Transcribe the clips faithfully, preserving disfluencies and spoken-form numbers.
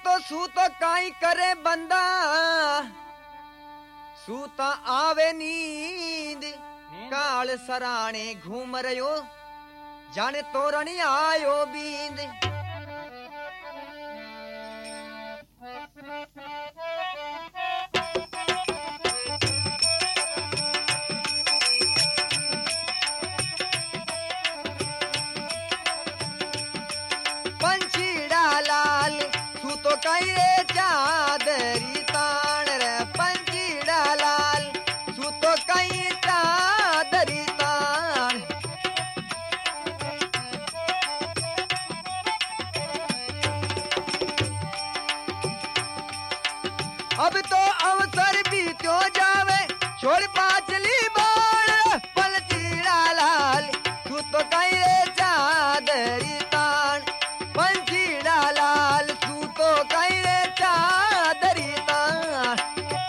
तो सू तो काई करे बंदा सूता आवे नींद काल सराणे घूम रयो जाने तोरणी आयो बींद। पंछीड़ा लाल तू तो कई रे चादरी तान रे पंछीड़ा लाल तू तो कई चादरी तान। अब तो अवसर बीत्यो जावे छोड़ पाचली बाण पंछीड़ा लाल तू तो कई रे चादरी तान। पंछीड़ा लाल तू तो कई रे चादरी तान।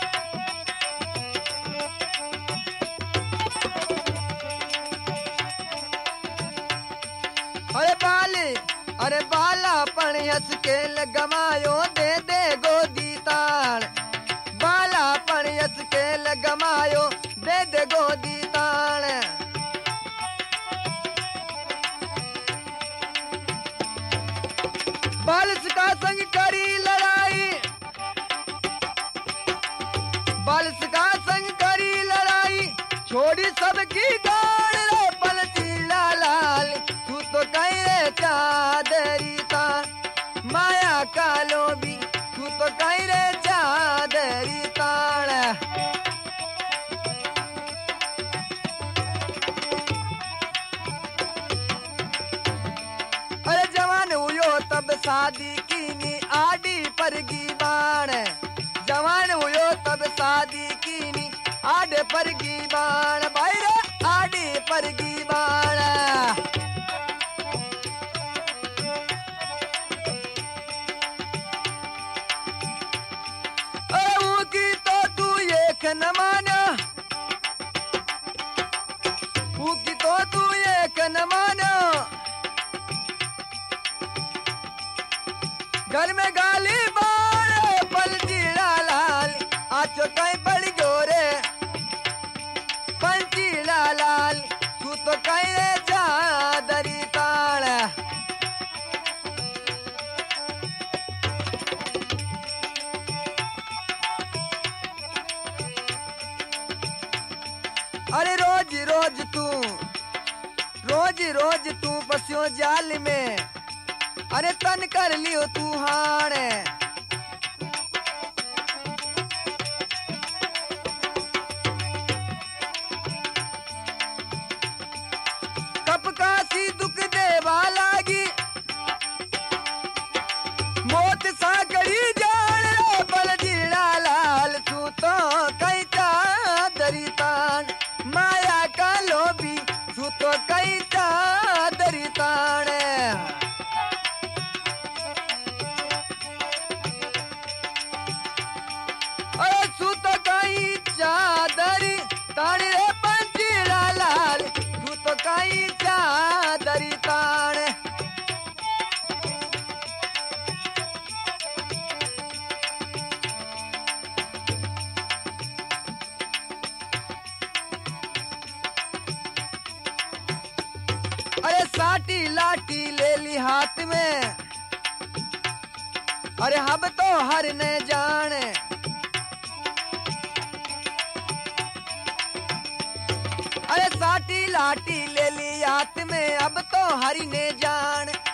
अरे बाले अरे बाला पण हंस के लगमायो दे दे गोदी तान। बाला पण हंस के लगमायो दे दे गोदी तान। बालस का संग करी लड़ाई बालस का संग करी लड़ाई छोड़ी सबकी गाड़ रे पंछीड़ा लाल तू तो कई रे चादरी तान। माया का लोभी तू तो कई रे चादरी तान। अरे जवान हुयो तब शादी कीनी आडी पर गीबान। जवान हुयो तब शादी कीनी आडे पर गीबान भाई रे आडी पर गीबान। की तो तू एक न माना की तो तू एक न माना घर में गाली बार पंछीड़ा लाल आचो कहीं पड़ गयो रे पंछीड़ा लाल तू तो कहीं रे चादरी तान। अरे रोज रोज तू रोज रोज तू पसियो जाल में अरे तन कर लियो तू हाण। कप कासी दुख देवा लागी मौत सा करी जान रे पंछीड़ा लाल तू तो कई चादरी तान। माया का लोभी तू तो कई चादरी तान। अरे तू तो कई चादरी तान रे पंछीड़ा लाल तू तो कई चादरी तान। अरे साटी लाठी ले ली हाथ में अरे हम तो हर ने जाने। अरे साटी लाठी ले ली हाथ में अब तो हरी ने जान।